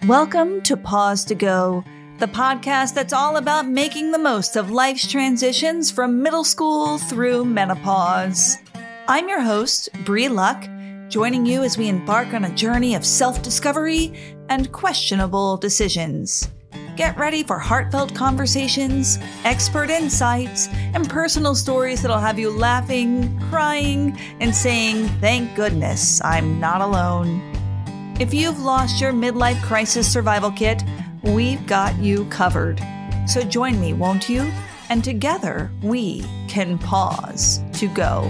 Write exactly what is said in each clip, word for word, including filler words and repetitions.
Welcome to Pause to Go, the podcast that's all about making the most of life's transitions from middle school through menopause. I'm your host, Bree Luck, joining you as we embark on a journey of self-discovery and questionable decisions. Get ready for heartfelt conversations, expert insights, and personal stories that'll have you laughing, crying, and saying, "Thank goodness I'm not alone." If you've lost your midlife crisis survival kit, we've got you covered. So join me, won't you? And together we can pause to go.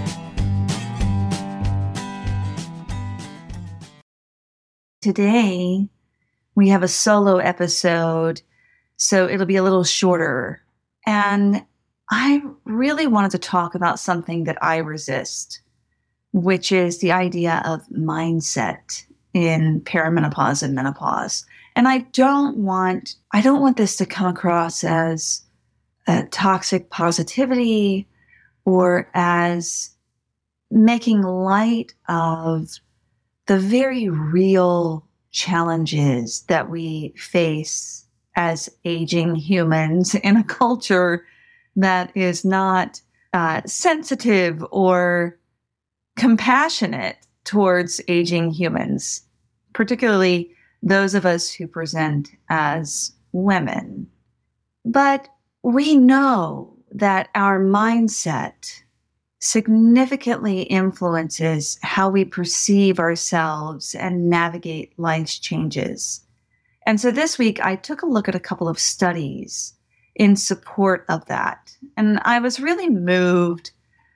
Today, we have a solo episode, so it'll be a little shorter. And I really wanted to talk about something that I resist, which is the idea of mindset in perimenopause and menopause. And I don't want, I don't want this to come across as a toxic positivity or as making light of the very real challenges that we face as aging humans in a culture that is not uh, sensitive or compassionate towards aging humans, particularly those of us who present as women. But we know that our mindset significantly influences how we perceive ourselves and navigate life's changes. And so this week, I took a look at a couple of studies in support of that. And I was really moved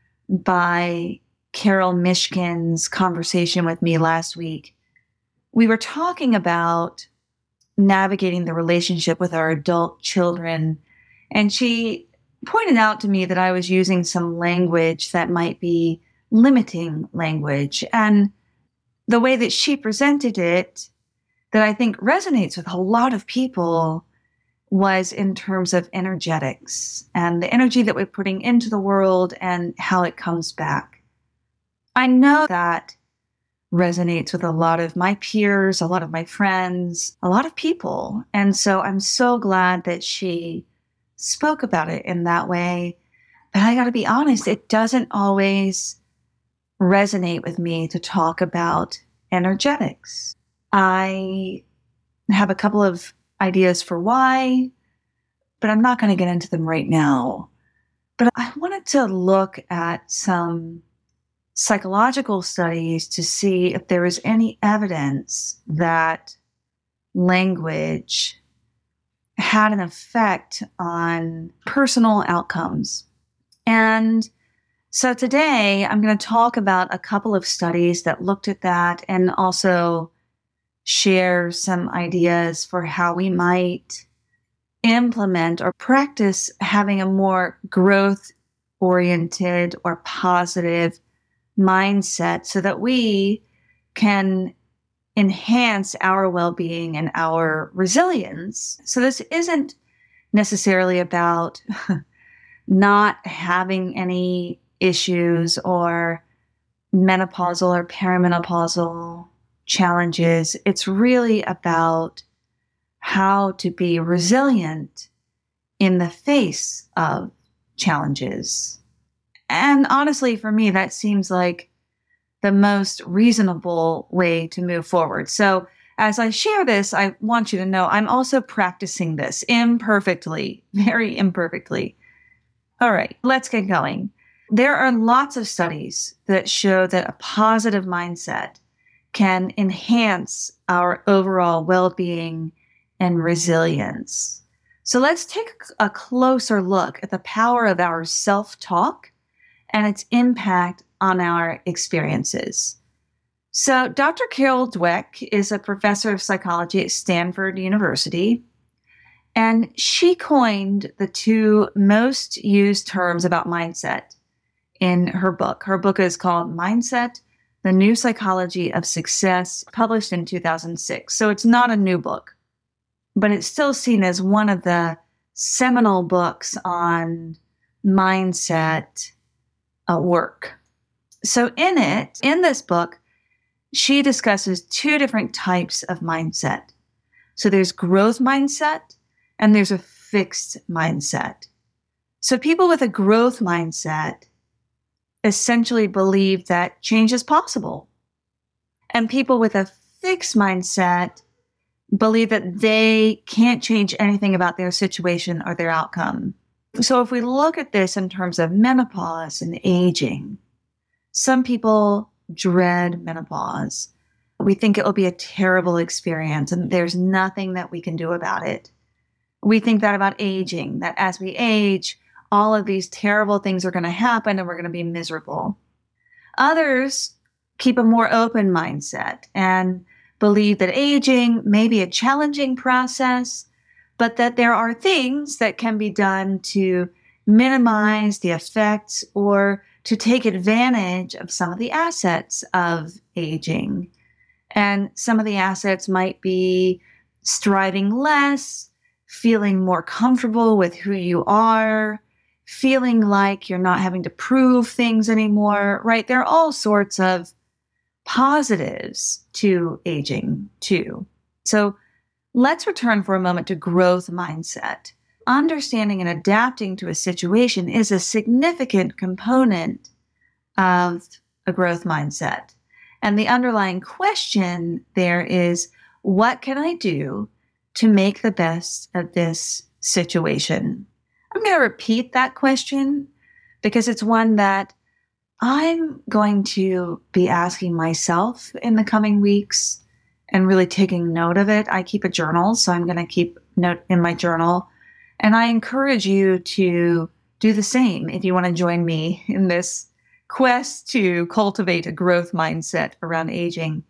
by Carol Mishkin's conversation with me last week. We were talking about navigating the relationship with our adult children, and she pointed out to me that I was using some language that might be limiting language. And the way that she presented it, that I think resonates with a lot of people, was in terms of energetics and the energy that we're putting into the world and how it comes back. I know that resonates with a lot of my peers, a lot of my friends, a lot of people. And so I'm so glad that she spoke about it in that way. But I got to be honest, it doesn't always resonate with me to talk about energetics. I have a couple of ideas for why, but I'm not going to get into them right now. But I wanted to look at some psychological studies to see if there is any evidence that language had an effect on personal outcomes. And so today I'm going to talk about a couple of studies that looked at that and also share some ideas for how we might implement or practice having a more growth-oriented or positive mindset so that we can enhance our well-being and our resilience. So this isn't necessarily about not having any issues or menopausal or perimenopausal challenges. It's really about how to be resilient in the face of challenges. And honestly, for me, that seems like the most reasonable way to move forward. So as I share this, I want you to know I'm also practicing this imperfectly, very imperfectly. All right, let's get going. There are lots of studies that show that a positive mindset can enhance our overall well-being and resilience. So let's take a closer look at the power of our self-talk and its impact on our experiences. So Doctor Carol Dweck is a professor of psychology at Stanford University, and she coined the two most used terms about mindset in her book. Her book is called Mindset, The New Psychology of Success, published in two thousand six. So it's not a new book, but it's still seen as one of the seminal books on mindset uh, work. So in it, in this book, she discusses two different types of mindset. So there's growth mindset and there's a fixed mindset. So people with a growth mindset essentially believe that change is possible. And people with a fixed mindset believe that they can't change anything about their situation or their outcome. So if we look at this in terms of menopause and aging, some people dread menopause. We think it will be a terrible experience and there's nothing that we can do about it. We think that about aging, that as we age, all of these terrible things are going to happen and we're going to be miserable. Others keep a more open mindset and believe that aging may be a challenging process, but that there are things that can be done to minimize the effects or to take advantage of some of the assets of aging. And some of the assets might be striving less, feeling more comfortable with who you are, feeling like you're not having to prove things anymore, right? There are all sorts of positives to aging too. So let's return for a moment to growth mindset. Understanding and adapting to a situation is a significant component of a growth mindset. And the underlying question there is, what can I do to make the best of this situation? I'm going to repeat that question because it's one that I'm going to be asking myself in the coming weeks and really taking note of it. I keep a journal, so I'm going to keep note in my journal. And I encourage you to do the same if you want to join me in this quest to cultivate a growth mindset around aging.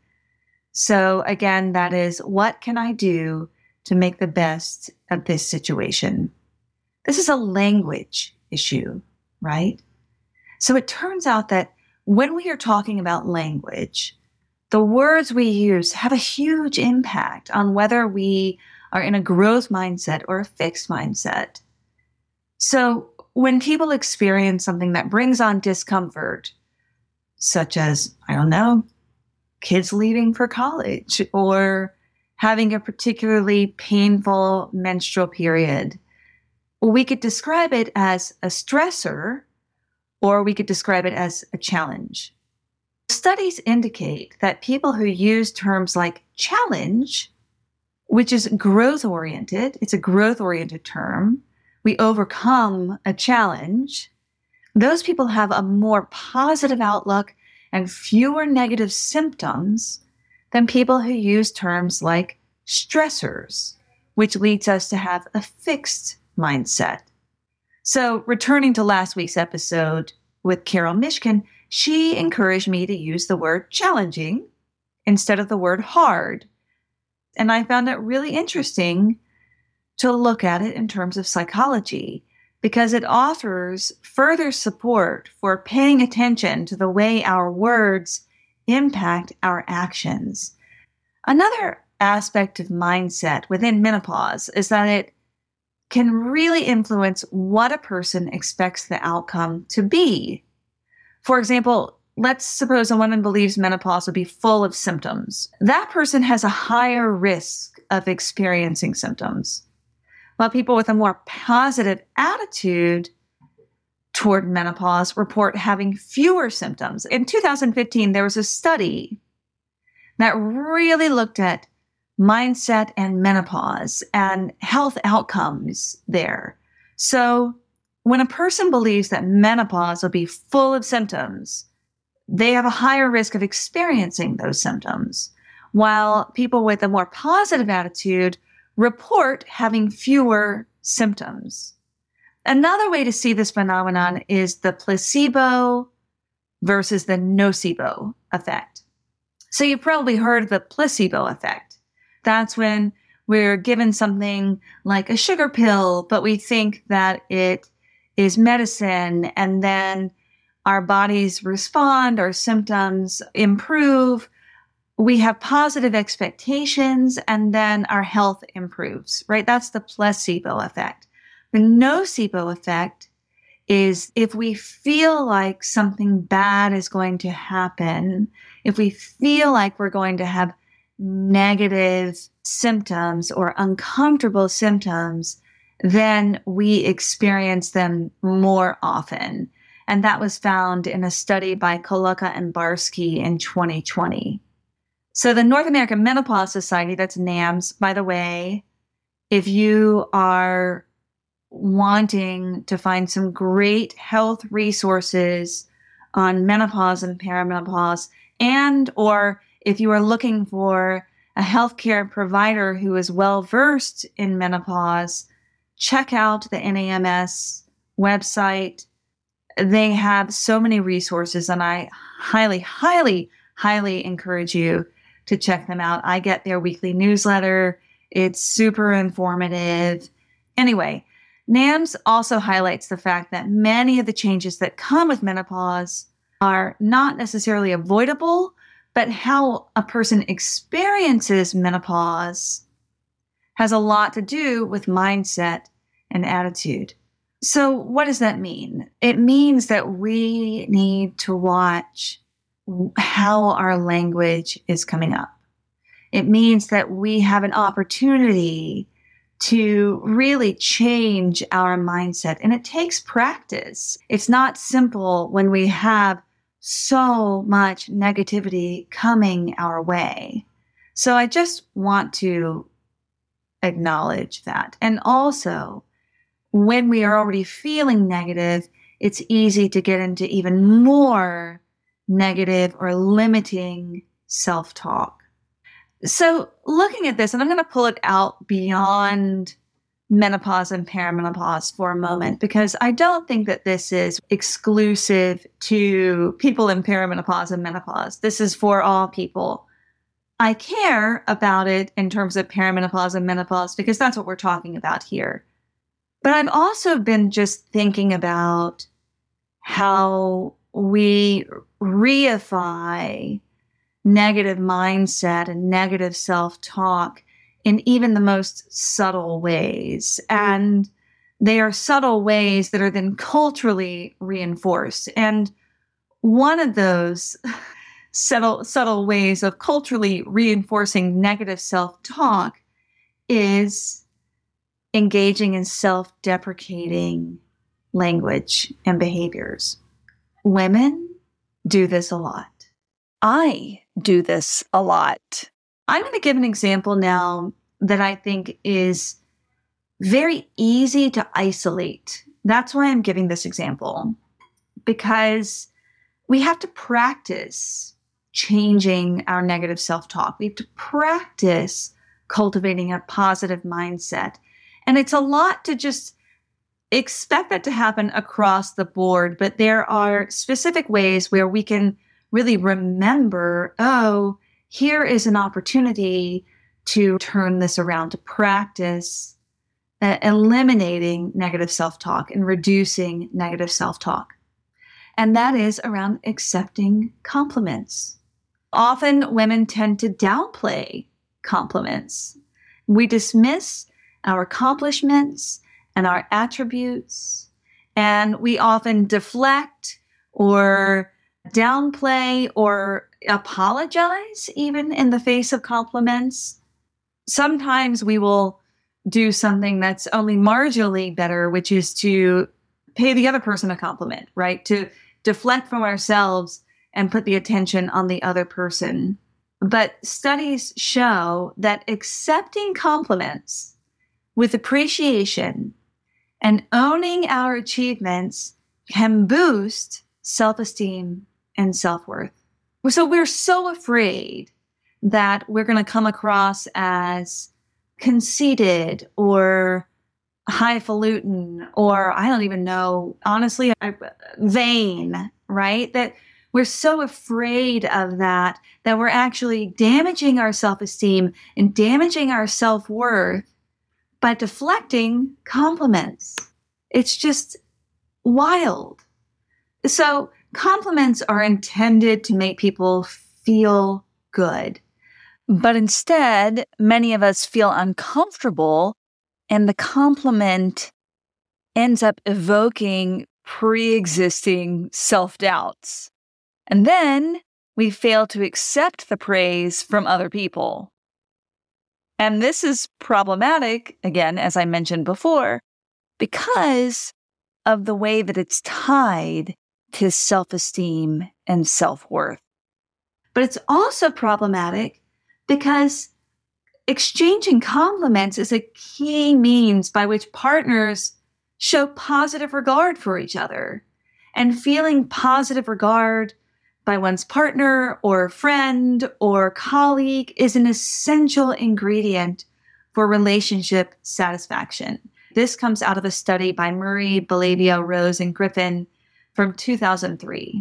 So again, that is, what can I do to make the best of this situation? This is a language issue, right? So it turns out that when we are talking about language, the words we use have a huge impact on whether we are in a growth mindset or a fixed mindset. So when people experience something that brings on discomfort, such as, I don't know, kids leaving for college or having a particularly painful menstrual period, we could describe it as a stressor, or we could describe it as a challenge. Studies indicate that people who use terms like challenge, which is growth-oriented, it's a growth-oriented term, we overcome a challenge, those people have a more positive outlook and fewer negative symptoms than people who use terms like stressors, which leads us to have a fixed mindset. So returning to last week's episode with Carol Mishkin, she encouraged me to use the word challenging instead of the word hard. And I found it really interesting to look at it in terms of psychology because it offers further support for paying attention to the way our words impact our actions. Another aspect of mindset within menopause is that it can really influence what a person expects the outcome to be. For example, let's suppose a woman believes menopause will be full of symptoms. That person has a higher risk of experiencing symptoms, while people with a more positive attitude toward menopause report having fewer symptoms. In two thousand fifteen, there was a study that really looked at mindset and menopause and health outcomes there. So when a person believes that menopause will be full of symptoms, they have a higher risk of experiencing those symptoms, while people with a more positive attitude report having fewer symptoms. Another way to see this phenomenon is the placebo versus the nocebo effect. So you've probably heard of the placebo effect. That's when we're given something like a sugar pill, but we think that it is medicine, and then our bodies respond, our symptoms improve, we have positive expectations, and then our health improves, right? That's the placebo effect. The nocebo effect is if we feel like something bad is going to happen, if we feel like we're going to have negative symptoms or uncomfortable symptoms, then we experience them more often. And that was found in a study by Kolucka and Barsky in twenty twenty. So the North American Menopause Society, that's NAMS, by the way, if you are wanting to find some great health resources on menopause and perimenopause, and or if you are looking for a healthcare provider who is well-versed in menopause, check out the N A M S website. They have so many resources, and I highly, highly, highly encourage you to check them out. I get their weekly newsletter. It's super informative. Anyway, NAMS also highlights the fact that many of the changes that come with menopause are not necessarily avoidable, but how a person experiences menopause has a lot to do with mindset and attitude. So what does that mean? It means that we need to watch how our language is coming up. It means that we have an opportunity to really change our mindset. And it takes practice. It's not simple when we have so much negativity coming our way. So I just want to acknowledge that. And also, when we are already feeling negative, it's easy to get into even more negative or limiting self-talk. So looking at this, and I'm going to pull it out beyond menopause and perimenopause for a moment, because I don't think that this is exclusive to people in perimenopause and menopause. This is for all people. I care about it in terms of perimenopause and menopause because that's what we're talking about here. But I've also been just thinking about how we reify negative mindset and negative self-talk in even the most subtle ways. And they are subtle ways that are then culturally reinforced. And one of those subtle, subtle ways of culturally reinforcing negative self-talk is engaging in self-deprecating language and behaviors. Women do this a lot. I do this a lot. I'm going to give an example now that I think is very easy to isolate. That's why I'm giving this example, because we have to practice changing our negative self-talk. We have to practice cultivating a positive mindset. And it's a lot to just expect that to happen across the board, but there are specific ways where we can really remember, oh, here is an opportunity to turn this around, to practice uh, eliminating negative self-talk and reducing negative self-talk. And that is around accepting compliments. Often women tend to downplay compliments. We dismiss our accomplishments and our attributes, and we often deflect or downplay or apologize even in the face of compliments. Sometimes we will do something that's only marginally better, which is to pay the other person a compliment, right? To deflect from ourselves and put the attention on the other person. But studies show that accepting compliments with appreciation and owning our achievements can boost self-esteem and self-worth. So we're so afraid that we're going to come across as conceited or highfalutin, or I don't even know, honestly, vain, right? That we're so afraid of that, that we're actually damaging our self-esteem and damaging our self-worth by deflecting compliments. It's just wild. So compliments are intended to make people feel good. But instead, many of us feel uncomfortable, and the compliment ends up evoking pre-existing self-doubts. And then we fail to accept the praise from other people. And this is problematic, again, as I mentioned before, because of the way that it's tied to self-esteem and self-worth. But it's also problematic because exchanging compliments is a key means by which partners show positive regard for each other. And feeling positive regard by one's partner or friend or colleague is an essential ingredient for relationship satisfaction. This comes out of a study by Murray, Bellavio, Rose, and Griffin from two thousand three.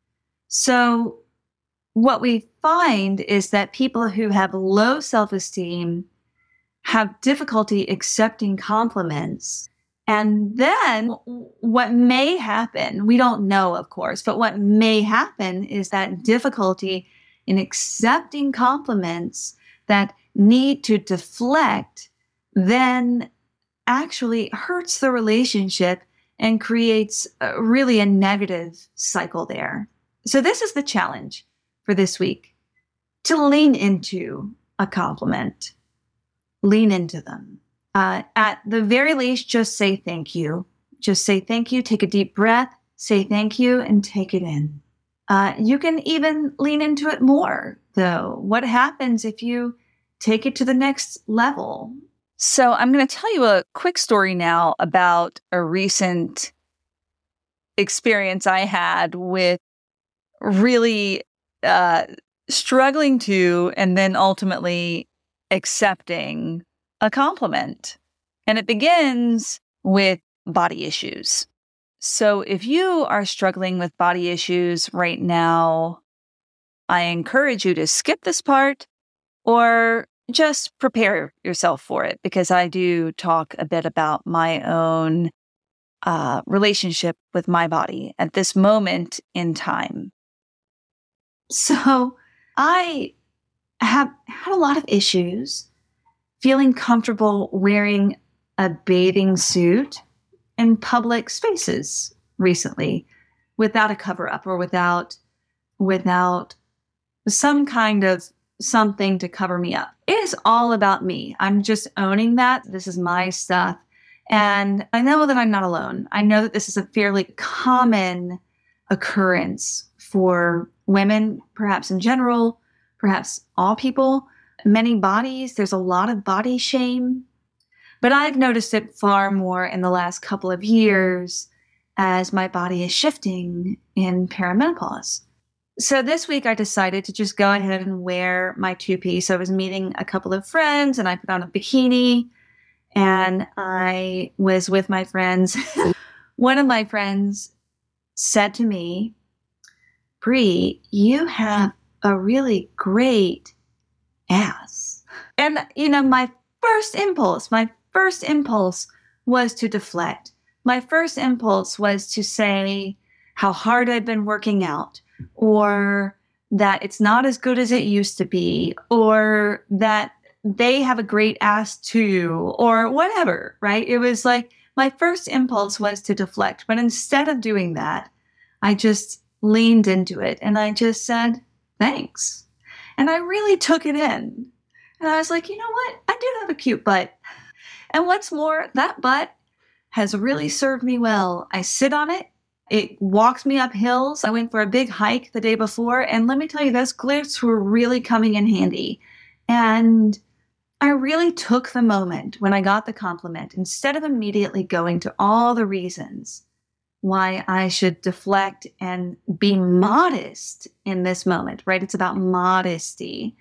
So what we find is that people who have low self-esteem have difficulty accepting compliments. And then what may happen, we don't know, of course, but what may happen is that difficulty in accepting compliments that need to deflect then actually hurts the relationship and creates a, really a negative cycle there. So this is the challenge for this week, to lean into a compliment, lean into them. Uh, at the very least, just say thank you. Just say thank you, take a deep breath, say thank you, and take it in. Uh, you can even lean into it more, though. What happens if you take it to the next level? So I'm going to tell you a quick story now about a recent experience I had with really uh, struggling to and then ultimately accepting a compliment. And it begins with body issues. So if you are struggling with body issues right now, I encourage you to skip this part or just prepare yourself for it, because I do talk a bit about my own uh, relationship with my body at this moment in time. So I have had a lot of issues feeling comfortable wearing a bathing suit in public spaces recently without a cover-up or without without some kind of something to cover me up. It is all about me. I'm just owning that. This is my stuff. And I know that I'm not alone. I know that this is a fairly common occurrence for women, perhaps in general, perhaps all people, many bodies. There's a lot of body shame. But I've noticed it far more in the last couple of years as my body is shifting in perimenopause. So this week I decided to just go ahead and wear my two-piece. I was meeting a couple of friends and I put on a bikini and I was with my friends. One of my friends said to me, "Bree, you have a really great ass." And, you know, my first impulse, my first impulse was to deflect. My first impulse was to say how hard I'd been working out, or that it's not as good as it used to be, or that they have a great ass too, or whatever, right? It was like my first impulse was to deflect. But instead of doing that, I just leaned into it and I just said, thanks. And I really took it in. And I was like, you know what? I do have a cute butt. And what's more, that butt has really served me well. I sit on it. It walks me up hills. I went for a big hike the day before. And let me tell you, those glutes were really coming in handy. And I really took the moment when I got the compliment, instead of immediately going to all the reasons why I should deflect and be modest in this moment, right? It's about modesty.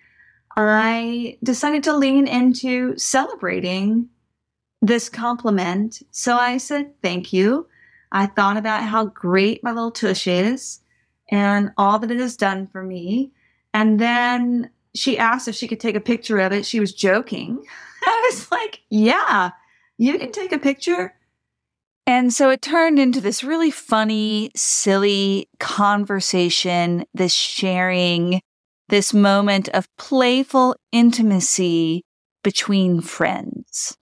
I decided to lean into celebrating this compliment. So I said, thank you. I thought about how great my little tush is and all that it has done for me. And then she asked if she could take a picture of it. She was joking. I was like, yeah, you can take a picture. And so it turned into this really funny, silly conversation, this sharing, this moment of playful intimacy between friends.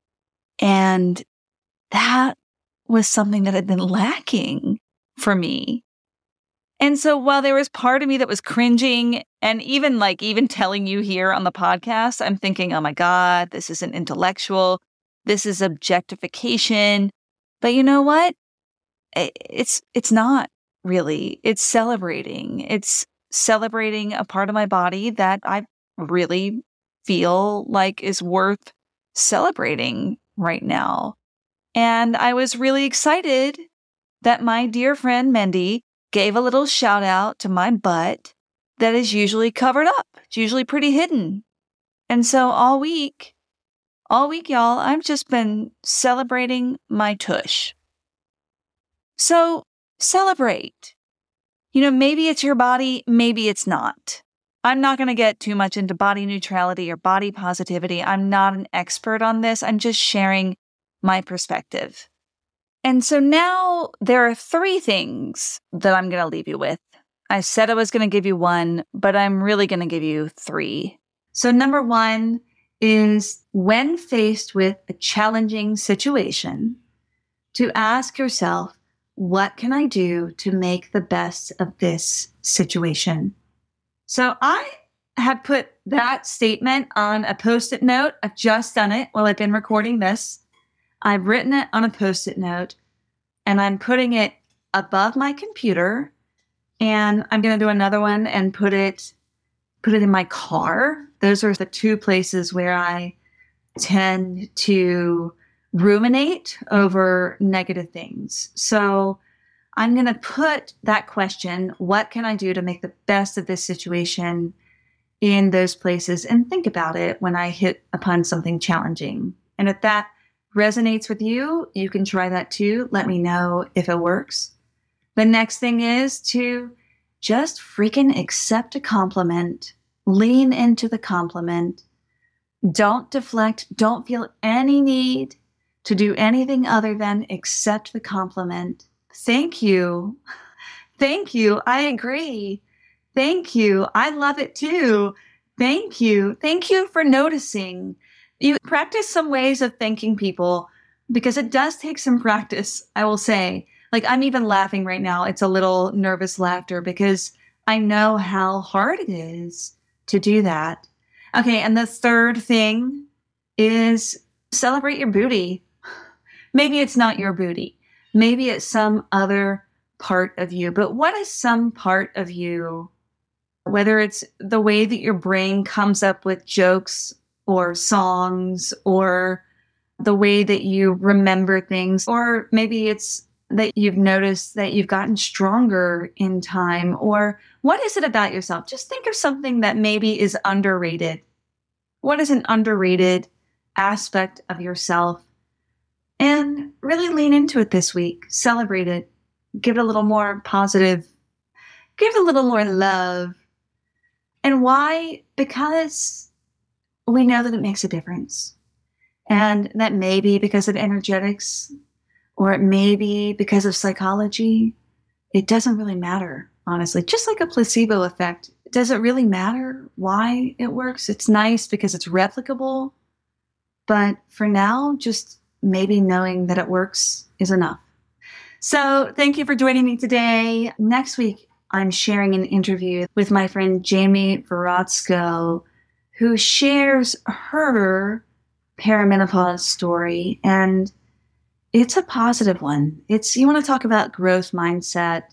And that was something that had been lacking for me. And so while there was part of me that was cringing and even like even telling you here on the podcast, I'm thinking, oh my God, this isn't intellectual. This is objectification. But you know what? It's it's not really. It's celebrating. It's celebrating a part of my body that I really feel like is worth celebrating right now. And I was really excited that my dear friend Mendy gave a little shout out to my butt that is usually covered up. It's usually pretty hidden. And so all week, all week, y'all, I've just been celebrating my tush. So celebrate. You know, maybe it's your body, maybe it's not. I'm not going to get too much into body neutrality or body positivity. I'm not an expert on this. I'm just sharing my perspective. And so now there are three things that I'm going to leave you with. I said I was going to give you one, but I'm really going to give you three. So number one is when faced with a challenging situation, to ask yourself, what can I do to make the best of this situation? So I had put that statement on a Post-it note. I've just done it while I've been recording this. I've written it on a Post-it note and I'm putting it above my computer, and I'm going to do another one and put it, put it in my car. Those are the two places where I tend to ruminate over negative things. So I'm going to put that question, what can I do to make the best of this situation, in those places and think about it when I hit upon something challenging. And if that resonates with you, you can try that too. Let me know if it works. The next thing is to just freaking accept a compliment. Lean into the compliment. Don't deflect. Don't feel any need to do anything other than accept the compliment. Thank you. Thank you. I agree. Thank you. I love it too. Thank you. Thank you for noticing. You practice some ways of thanking people, because it does take some practice, I will say. Like, I'm even laughing right now. It's a little nervous laughter because I know how hard it is to do that. Okay, and the third thing is celebrate your booty. Maybe it's not your booty. Maybe it's some other part of you. But what is some part of you, whether it's the way that your brain comes up with jokes or songs, or the way that you remember things, or maybe it's that you've noticed that you've gotten stronger in time, or what is it about yourself? Just think of something that maybe is underrated. What is an underrated aspect of yourself? And really lean into it this week. Celebrate it. Give it a little more positive. Give it a little more love. And why? Because we know that it makes a difference. And that may be because of energetics, or it may be because of psychology. It doesn't really matter, honestly. Just like a placebo effect. Does it really matter why it works? It's nice because it's replicable. But for now, just maybe knowing that it works is enough. So thank you for joining me today. Next week, I'm sharing an interview with my friend Jamie Verotsko, who shares her perimenopause story. And it's a positive one. It's, you want to talk about growth mindset.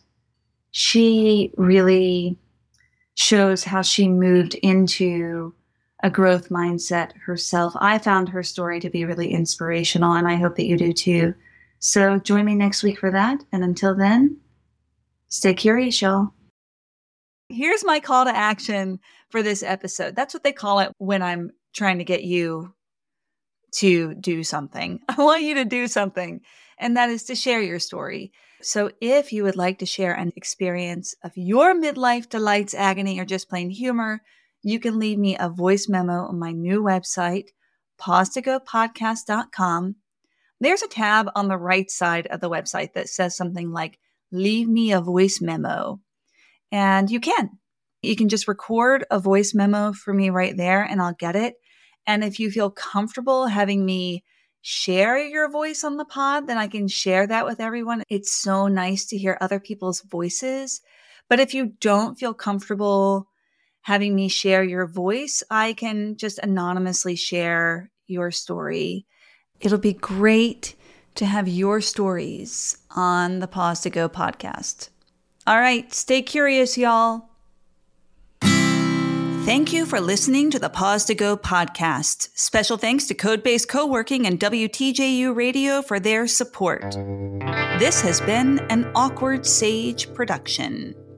She really shows how she moved into a growth mindset herself. I found her story to be really inspirational, and I hope that you do too. So join me next week for that. And until then, stay curious, y'all. Here's my call to action for this episode. That's what they call it when I'm trying to get you to do something. I want you to do something, and that is to share your story. So if you would like to share an experience of your midlife delights, agony, or just plain humor, you can leave me a voice memo on my new website, pause to go podcast dot com. There's a tab on the right side of the website that says something like, leave me a voice memo. And you can. You can just record a voice memo for me right there, and I'll get it. And if you feel comfortable having me share your voice on the pod, then I can share that with everyone. It's so nice to hear other people's voices. But if you don't feel comfortable having me share your voice, I can just anonymously share your story. It'll be great to have your stories on the Pause to Go podcast. All right, stay curious, y'all. Thank you for listening to the Pause to Go podcast. Special thanks to Codebase Co-working and W T J U Radio for their support. This has been an Awkward Sage production.